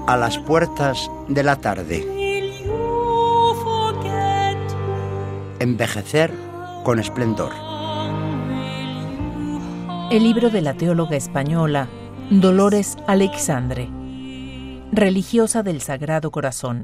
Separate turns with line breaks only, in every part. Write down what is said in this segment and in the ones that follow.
A las puertas de la tarde. Envejecer con esplendor.
El libro de la teóloga española Dolores Aleixandre, religiosa del Sagrado Corazón.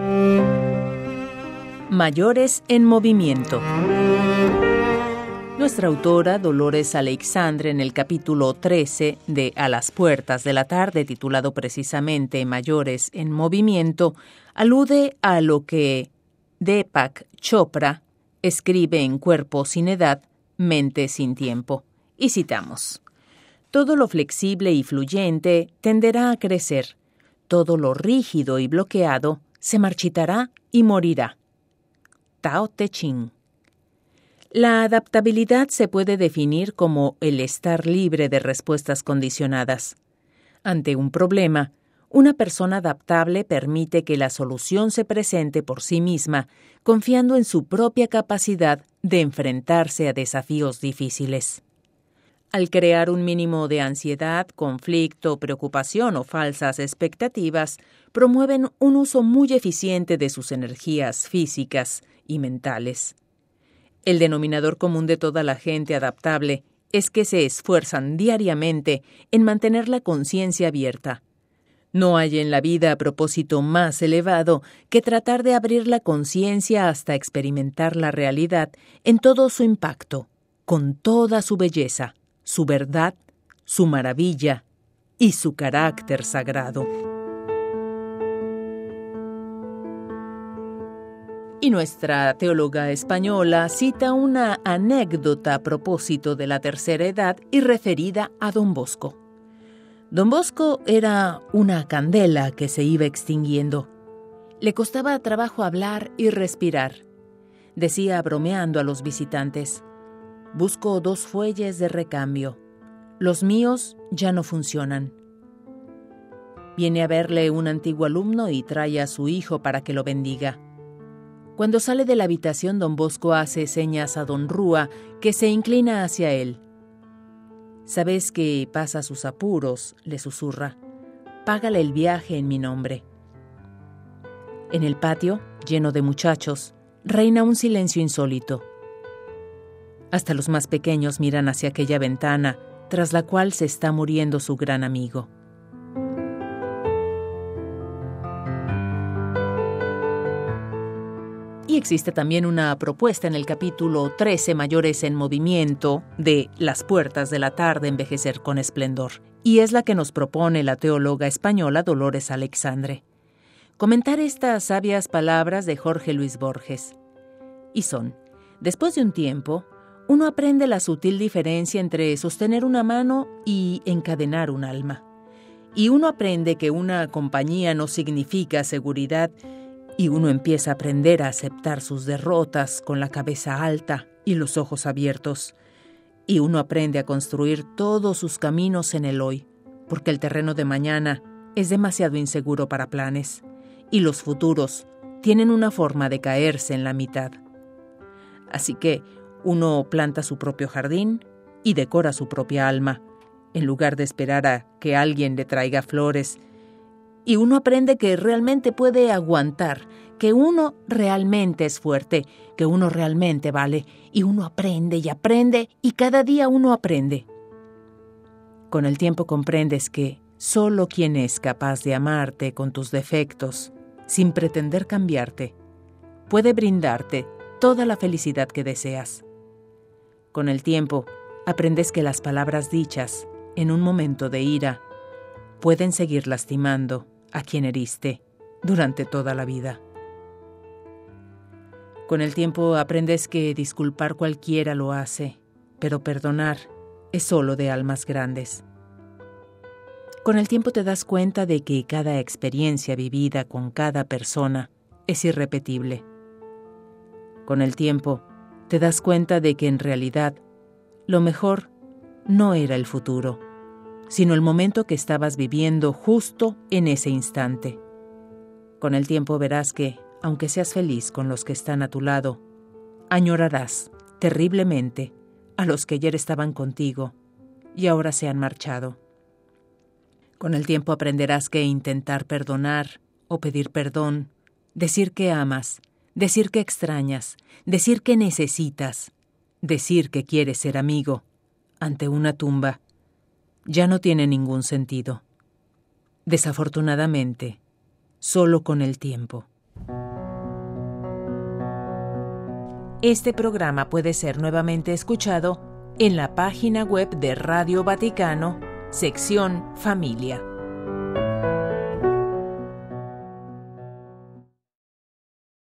Mayores en movimiento. Nuestra autora, Dolores Aleixandre, en el capítulo 13 de A las puertas de la tarde, titulado precisamente Mayores en movimiento, alude a lo que Deepak Chopra escribe en Cuerpo sin edad, mente sin tiempo. Y citamos: todo lo flexible y fluyente tenderá a crecer, todo lo rígido y bloqueado se marchitará y morirá. Tao Te Ching. La adaptabilidad se puede definir como el estar libre de respuestas condicionadas. Ante un problema, una persona adaptable permite que la solución se presente por sí misma, confiando en su propia capacidad de enfrentarse a desafíos difíciles. Al crear un mínimo de ansiedad, conflicto, preocupación o falsas expectativas, promueven un uso muy eficiente de sus energías físicas y mentales. El denominador común de toda la gente adaptable es que se esfuerzan diariamente en mantener la conciencia abierta. No hay en la vida propósito más elevado que tratar de abrir la conciencia hasta experimentar la realidad en todo su impacto, con toda su belleza, su verdad, su maravilla y su carácter sagrado. Y nuestra teóloga española cita una anécdota a propósito de la tercera edad y referida a Don Bosco. Don Bosco era una candela que se iba extinguiendo. Le costaba trabajo hablar y respirar. Decía bromeando a los visitantes: busco 2 fuelles de recambio. Los míos ya no funcionan. Viene a verle un antiguo alumno y trae a su hijo para que lo bendiga. Cuando sale de la habitación, Don Bosco hace señas a Don Rúa, que se inclina hacia él. «Sabes que pasa sus apuros», le susurra. «Págale el viaje en mi nombre». En el patio, lleno de muchachos, reina un silencio insólito. Hasta los más pequeños miran hacia aquella ventana, tras la cual se está muriendo su gran amigo. Y existe también una propuesta en el capítulo 13, Mayores en movimiento, de Las puertas de la tarde, envejecer con esplendor. Y es la que nos propone la teóloga española Dolores Aleixandre. Comentar estas sabias palabras de Jorge Luis Borges. Y son: después de un tiempo, uno aprende la sutil diferencia entre sostener una mano y encadenar un alma. Y uno aprende que una compañía no significa seguridad, y uno empieza a aprender a aceptar sus derrotas con la cabeza alta y los ojos abiertos. Y uno aprende a construir todos sus caminos en el hoy, porque el terreno de mañana es demasiado inseguro para planes, y los futuros tienen una forma de caerse en la mitad. Así que uno planta su propio jardín y decora su propia alma, en lugar de esperar a que alguien le traiga flores. Y uno aprende que realmente puede aguantar, que uno realmente es fuerte, que uno realmente vale, y uno aprende y cada día uno aprende. Con el tiempo comprendes que solo quien es capaz de amarte con tus defectos, sin pretender cambiarte, puede brindarte toda la felicidad que deseas. Con el tiempo aprendes que las palabras dichas en un momento de ira pueden seguir lastimando a quien heriste durante toda la vida. Con el tiempo aprendes que disculpar cualquiera lo hace, pero perdonar es solo de almas grandes. Con el tiempo te das cuenta de que cada experiencia vivida con cada persona es irrepetible. Con el tiempo te das cuenta de que en realidad lo mejor no era el futuro, sino el momento que estabas viviendo justo en ese instante. Con el tiempo verás que, aunque seas feliz con los que están a tu lado, añorarás terriblemente a los que ayer estaban contigo y ahora se han marchado. Con el tiempo aprenderás que intentar perdonar o pedir perdón, decir que amas, decir que extrañas, decir que necesitas, decir que quieres ser amigo, ante una tumba, ya no tiene ningún sentido. Desafortunadamente, solo con el tiempo. Este programa puede ser nuevamente escuchado en la página web de Radio Vaticano, sección Familia.